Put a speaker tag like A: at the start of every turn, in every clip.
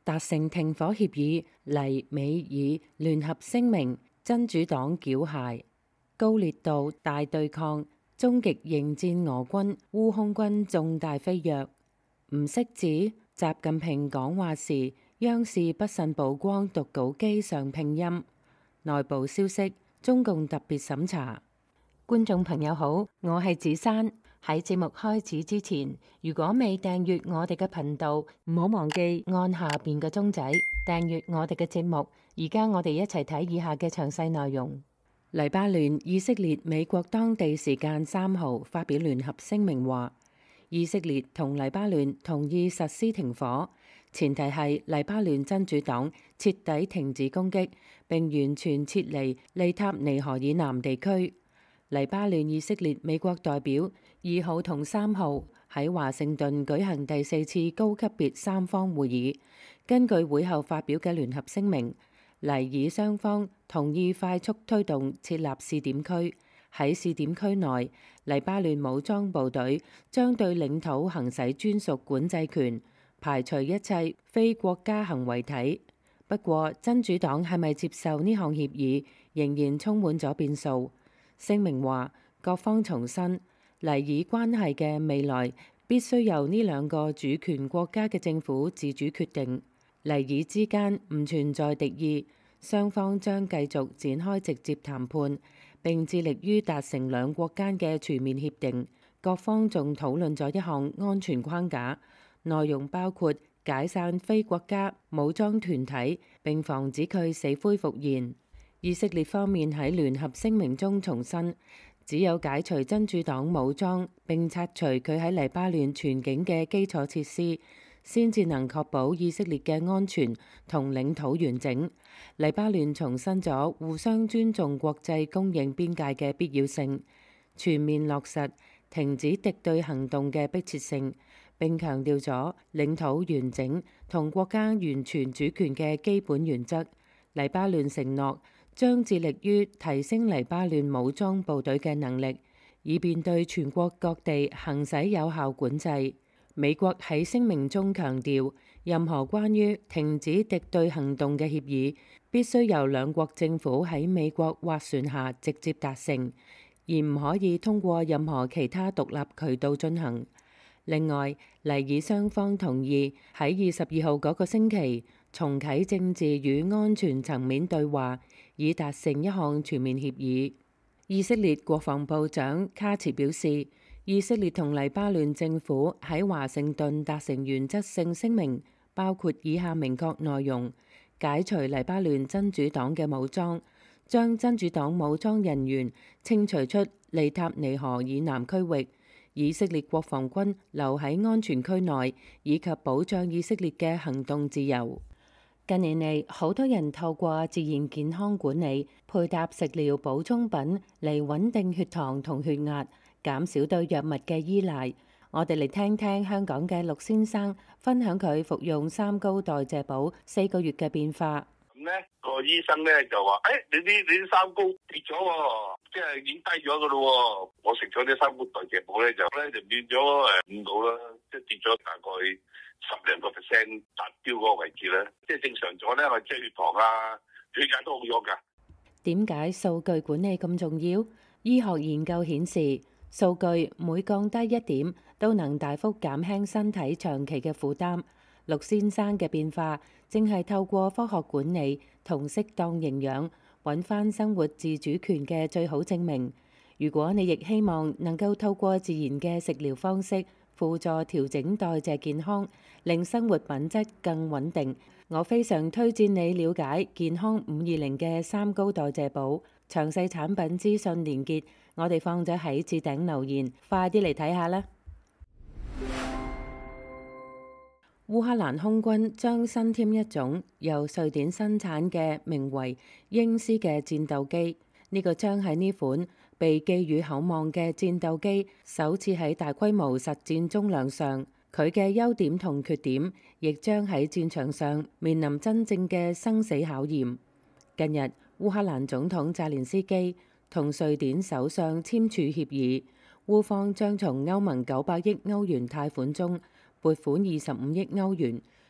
A: 達成停火協議，黎美爾聯合聲明，真主黨繳械，高烈度大對抗，終極迎戰俄軍，烏空軍重大飛躍。唔識字，習近平講話時，央視不慎曝光讀稿機上拼音。內部消息，中共特別審查。觀眾朋友好，我係子珊。喺節目開始之前，如果未訂閱我哋嘅頻道，唔好忘記按下邊嘅鐘仔訂閱我哋嘅節目。而家我哋一齊睇以下嘅詳細內容。黎巴嫩、以色列、美國當地時間3號發表聯合聲明話，以色列同黎巴嫩同意實施停火，前提係黎巴嫩真主黨徹底停止攻擊，並完全撤離利塔尼河以南地區。黎巴嫩、以色列、美國代表2號同3號喺華盛頓舉行第4次高級別三方會議。根據會後發表嘅聯合聲明，黎以雙方同意快速推動設立試點區。喺試點區內，黎巴嫩武裝部隊將對領土行使專屬管制權，排除一切非國家行為體。不過，真主黨係咪接受呢項協議，仍然充滿咗變數。聲明話，各方重申黎以關係嘅未來必須由呢兩個主權國家嘅政府自主決定。黎以之間唔存在敵意，雙方將繼續展開直接談判，並致力於達成兩國間嘅全面協定。各方仲討論咗一項安全框架，內容包括解散非國家武裝團體，並防止佢死灰復燃。以色列方面喺聯合聲明中重申，只有解除真主黨武裝並拆除佢喺黎巴嫩全境嘅基礎設施，先至能確保以色列嘅安全同領土完整。黎巴嫩重申咗互相尊重國際公認邊界嘅必要性，全面落實停止敵對行動嘅迫切性，並強調咗領土完整同國家完全主權嘅基本原則。黎巴嫩承諾將致力於提升黎巴嫩武裝部隊嘅能力，以便對全國各地行使有效管制。美國喺聲明中強調，任何關於停止敵對行動嘅協議，必須由兩國政府喺美國斡旋下直接達成，而唔可以通過任何其他獨立渠道進行。另外，黎以雙方同意喺22號嗰個星期重啟政治與安全層面對話，以達成一項全面協議。以色列國防部長卡茨表示，以色列同黎巴嫩政府喺華盛頓達成原則性聲明，包括以下明確內容：解除黎巴嫩真主黨嘅武裝，將真主黨武裝人員清除出利塔尼河以南區域，以色列國防軍留喺安全區內，以及保障以色列嘅行動自由。近年嚟，好多人透過自然健康管理，配搭食療補充品嚟穩定血糖同血壓，減少對藥物嘅依賴。我哋嚟聽聽香港嘅陸先生分享佢服用三高代謝寶4個月嘅變化。
B: 咁咧，個醫生咧就話：你啲三高跌咗喎，即係已經低咗噶咯。我食咗啲三高代謝寶咧，就變咗5度啦，即係跌咗大概10%達標嗰個位置咧，即係正常咗咧，我即係血糖啊、血壓都好咗噶。
A: 點解數據管理咁重要？醫學研究顯示，數據每降低1點，都能大幅減輕身體長期嘅負擔。陸先生嘅變化，正係透過科學管理同適當營養，揾返生活自主權嘅最好證明。如果你亦希望能夠透過自然嘅食療方式，輔助調整代謝健康，令生活品質更穩定，我非常推薦你了解健康520嘅三高代謝寶。詳細產品資訊連結，我哋放咗喺置頂留言，快啲嚟睇下啦！烏克蘭空軍將新添一種由瑞典生產嘅名為鷹獅嘅戰鬥機，呢個將係呢款被寄予厚望嘅戰鬥機首次喺大規模實戰中亮相。佢嘅優點同缺點，亦將喺戰場上面臨真正嘅生死考驗。近日，烏克蘭總統澤連斯基同瑞典首相簽署協議，烏方將從歐盟900億歐元貸款中撥款25億歐元，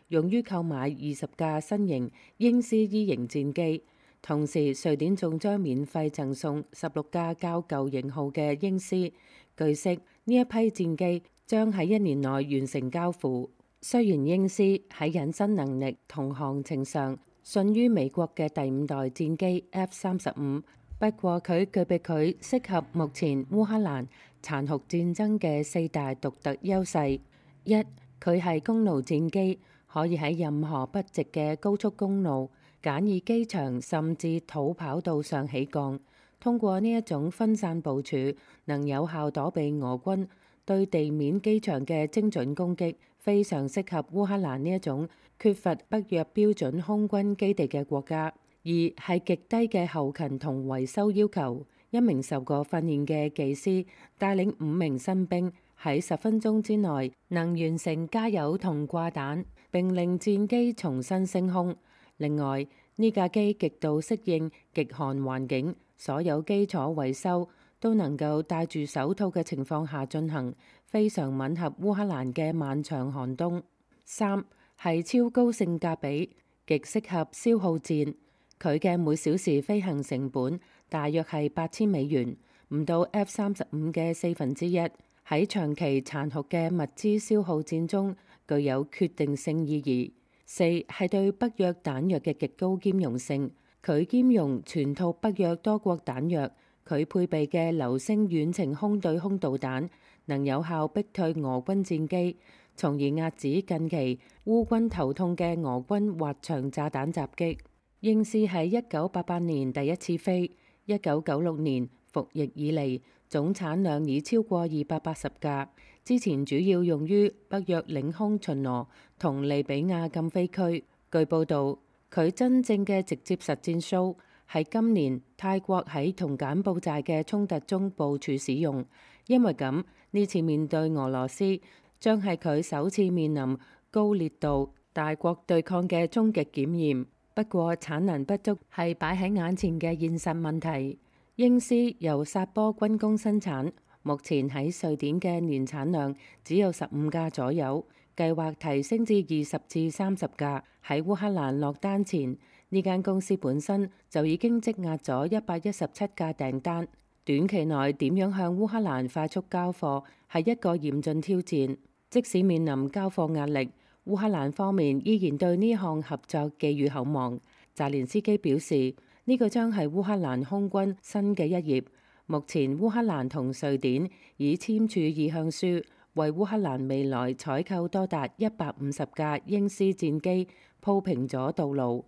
A: 用於購買20架新型鷹 C-E 型戰機。同時，瑞典仲將免費贈送16架較舊型號嘅鷹 C。據悉，呢一批戰機將喺1年內完成交付。雖然鷹 C 喺隱身能力同航程上遜於美國嘅第5代戰機 F-35，不過佢具備佢適合目前烏克蘭殘酷戰爭嘅4大獨特優勢。一，佢係公路戰機，可以喺任何不直嘅高速公路、簡易機場甚至土跑道上起降。通過呢一種分散部署，能有效躲避俄軍對地面機場嘅精準攻擊，非常適合烏克蘭呢一種缺乏北約標準空軍基地嘅國家。二係極低嘅後勤同維修要求，一名受過訓練嘅技師帶領5名新兵喺10分鐘之內能完成加油同掛彈，並令戰機重新升空。另外，呢架機極度適應極寒環境，所有基礎維修都能夠戴住手套嘅情況下進行，非常吻合烏克蘭嘅漫長寒冬。三係超高性價比，極適合消耗戰。佢嘅每小時飛行成本大約係$8000，唔到 F-35嘅1/4。喺長期殘酷嘅物資消耗戰中，具有決定性意義。四係對北約彈藥嘅極高兼容性，佢兼容全套北約多國彈藥。佢配備嘅流星遠程空對空導彈能有效逼退俄軍戰機，從而壓止近期烏軍頭痛嘅俄軍滑翔炸彈襲擊。鷹 C 喺1988年第一次飛，1996年服役以嚟，總產量已超過280架。之前主要用於北約領空巡邏同利比亞禁飛區。據報導，佢真正嘅直接實戰 show 喺今年泰國喺同柬埔寨嘅衝突中部署使用。因為咁，呢次面對俄羅斯，將係佢首次面臨高烈度大國對抗嘅終極檢驗。不過產能不足係擺喺眼前嘅現實問題。鷹 C 由薩波軍工生產，目前喺瑞典嘅年產量只有15架左右，計劃提升至20至30架。喺烏克蘭落單前，呢間公司本身就已經積壓咗117架訂單。短期內點樣向烏克蘭快速交貨係一個嚴峻挑戰。即使面臨交貨壓力，烏克蘭方面依然對呢項合作寄予厚望。澤連斯基表示，呢個將係烏克蘭空軍新嘅一頁。目前烏克蘭同瑞典已簽署意向書，為烏克蘭未來採購多達150架鷹 C 戰機鋪平咗道路。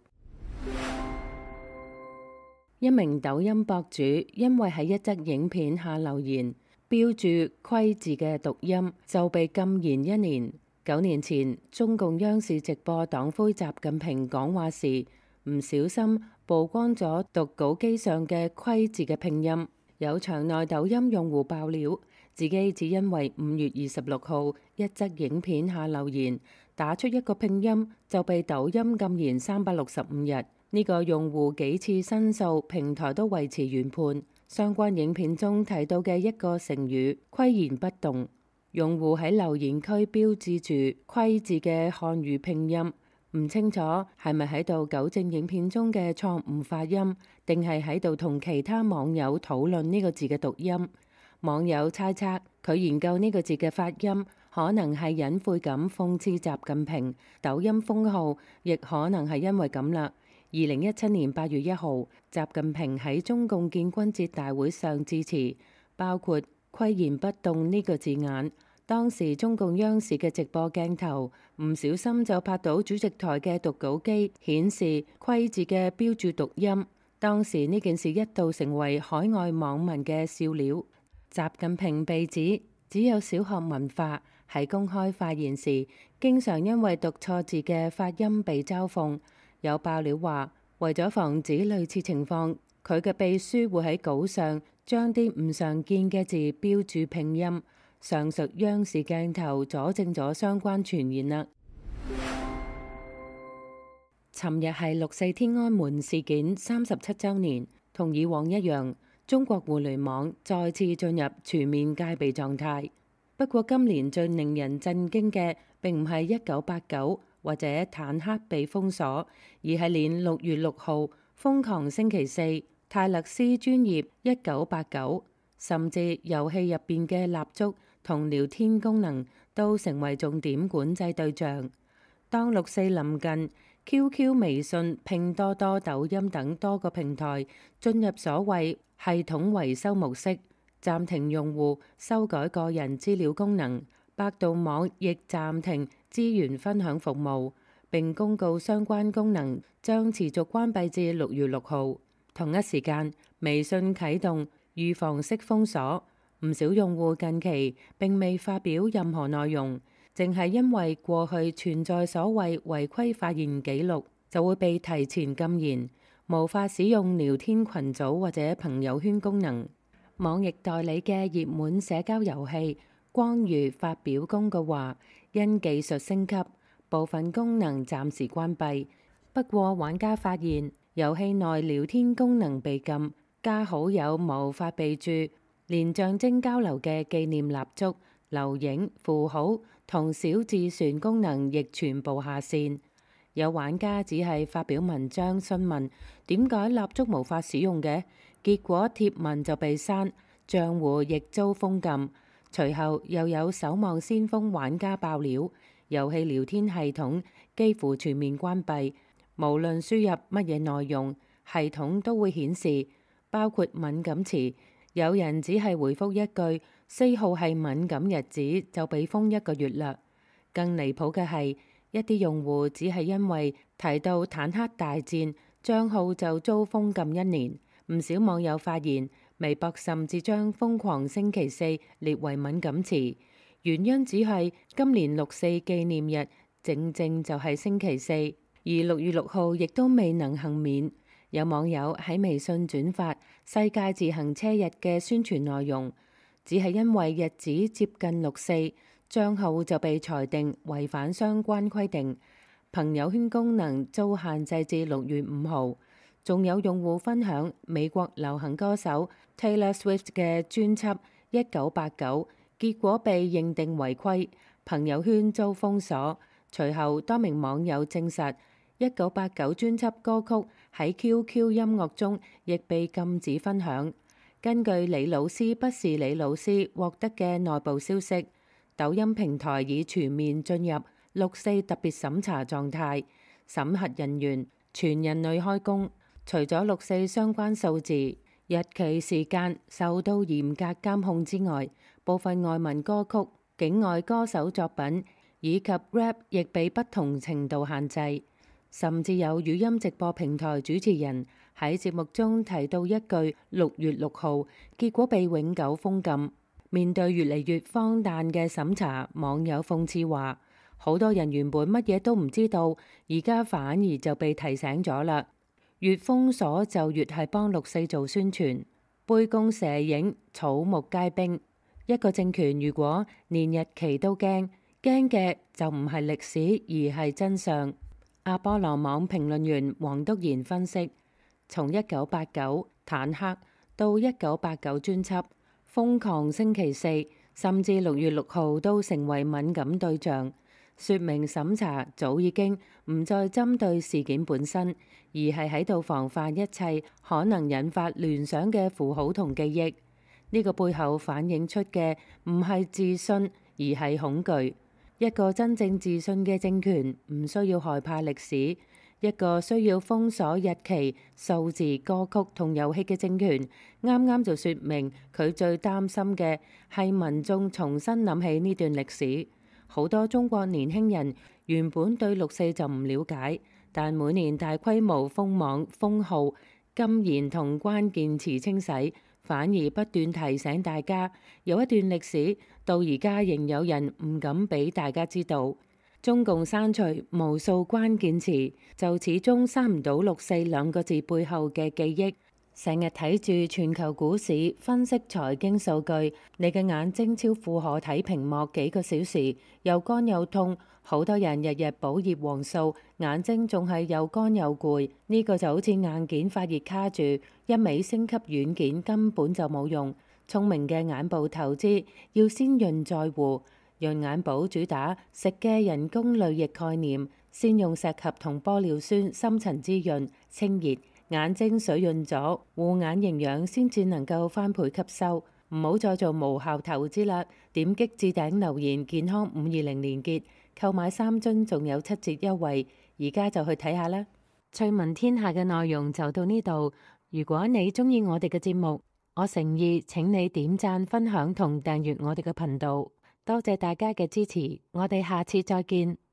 A: 一名抖音博主因為喺一則影片下留言標注虧字嘅讀音，就被禁言1年。9年前，中共央視直播黨魁習近平講話時，唔小心曝光咗讀稿機上嘅虧字嘅拼音。有場內抖音用戶爆料，自己只因為5月26號一則影片下留言，打出一個拼音，就被抖音禁言365日。呢個用戶幾次申訴，平台都維持原判。相關影片中提到嘅一個成語巋然不動，用戶喺留言區標誌住巋字嘅漢語拼音，唔清楚係咪喺度糾正影片中嘅錯誤發音，定係喺度同其他網友討論呢個字嘅讀音。網友猜測佢研究呢個字嘅發音，可能係隱晦咁諷刺習近平。抖音封號亦可能係因為咁啦。2017年8月1號，習近平喺中共建軍節大會上致辭，包括巋然不動呢個字眼。當時中共央視嘅直播鏡頭唔小心就拍到主席台嘅讀稿機顯示巋字嘅標注讀音。當時呢件事一度成為海外網民嘅笑料。習近平被指只有小學文化，喺公開發言時經常因為讀錯字嘅發音被嘲諷。有爆料話，為咗防止類似情況，佢嘅秘書會喺稿上將啲唔常見嘅字標注拼音。上述央視鏡頭佐證咗相關傳言啦。尋日係6.4天安門事件37週年，同以往一樣，中國互聯網再次進入全面戒備狀態。不過今年最令人震驚嘅並唔係1989 或者坦克被封鎖，而係連6月6號瘋狂星期四、泰勒斯專業1989，甚至遊戲入邊嘅蠟燭同聊天功能都成為重點管制對象。當6/4臨近，QQ、微信、拼多多、抖音等多個平台進入所謂系統維修模式，暫停用戶修改個人資料功能。百度網亦暫停資源分享服務，並公告相關功能將持續關閉至6月6號。同一時間，微信啟動預防式封鎖，唔少用戶近期並未發表任何內容，淨係因為過去存在所謂違規發言記錄，就會被提前禁言，無法使用聊天群組或者朋友圈功能。網易代理嘅熱門社交遊戲光遇發表公告話，因技術升級，部分功能暫時關閉。不過玩家發現遊戲內聊天功能被禁，加好友無法備註，連象徵交流嘅紀念蠟燭、留影、符號同小字船功能亦全部下線。有玩家只係發表文章詢問點解蠟燭無法使用嘅，結果貼文就被刪，賬戶亦遭封禁。隨後又有守望先鋒玩家爆料，遊戲聊天系統幾乎全面關閉，無論輸入乜嘢內容，系統都會顯示，包括敏感詞。有人只係回覆一句4號係敏感日子就被封1個月啦。更離譜嘅係，一啲用戶只係因為提到坦克大戰，賬號就遭封禁1年。唔少網友發現，微博甚至將瘋狂星期四列為敏感詞，原因只係今年6/4紀念日正正就係星期四，而6月6號亦都未能幸免。有網友喺微信轉發世界自行車日嘅宣傳內容，只係因為日子接近6/4，賬號就被裁定違反相關規定，朋友圈功能遭限制至6月5號。仲有用戶分享美國流行歌手 Taylor Swift 嘅專輯1989，結果被認定違規，朋友圈遭封鎖。隨後多名網友證實1989專輯歌曲喺 QQ 音樂中亦被禁止分享。根據李老師不是李老師獲得嘅內部消息，抖音平台已全面進入6/4特別審查狀態，審核人員全人類開工。除咗6/4相關數字、日期、時間受到嚴格監控之外，部分外文歌曲、境外歌手作品以及 rap 亦被不同程度限制。甚至有語音直播平台主持人喺節目中提到一句6月6號，結果被永久封禁。面對越嚟越荒誕嘅審查，網友諷刺話：好多人原本乜嘢都唔知道，而家反而就被提醒咗啦。越封鎖就越係幫6/4做宣傳，杯弓蛇影，草木皆兵。一個政權如果連日期都驚嘅就唔係歷史，而係真相。阿波羅網評論員黃篤賢分析，從1989坦克到1989專輯、瘋狂星期四，甚至6月6號都成為敏感對象，說明審查早已經唔再針對事件本身，而係喺度防範一切可能引發聯想嘅符號同記憶。呢個背後反映出嘅唔係自信，而係恐懼。一個真正自信嘅政權唔需要害怕歷史，一個需要封鎖日期、數字、歌曲同遊戲嘅政權，啱啱就說明佢最擔心嘅係民眾重新諗起呢段歷史。好多中國年輕人原本對6/4就唔了解，但每年大規模封網、封號、禁言同關鍵詞清洗，反而不斷提醒大家，有一段歷史到而家仍有人唔敢俾大家知道。中共刪除無數關鍵詞，就始終刪唔到6/4兩個字背後嘅記憶。成日睇住全球股市分析財經數據，你嘅眼睛超負荷睇屏幕幾個小時，又乾又痛。好多人日日補葉黃素，眼睛仲係又乾又攰。呢個就好似硬件發熱卡住，一味升級軟件根本就冇用。聰明嘅眼部投資要先潤再護。潤眼寶主打食嘅人工淚液概念， 先用石斛同玻尿酸深層滋潤清熱，眼睛水潤咗，護眼營養先至能夠翻倍吸收。唔好再做無效投資啦！點擊置頂留言健康520連結，購買3樽仲有7折優惠，而家就去睇下啦！趣聞天下嘅內容就到呢度。如果你鍾意我哋嘅節目，我誠意請你點讚、分享同訂閱我哋嘅頻道。多謝大家嘅支持，我哋下次再見。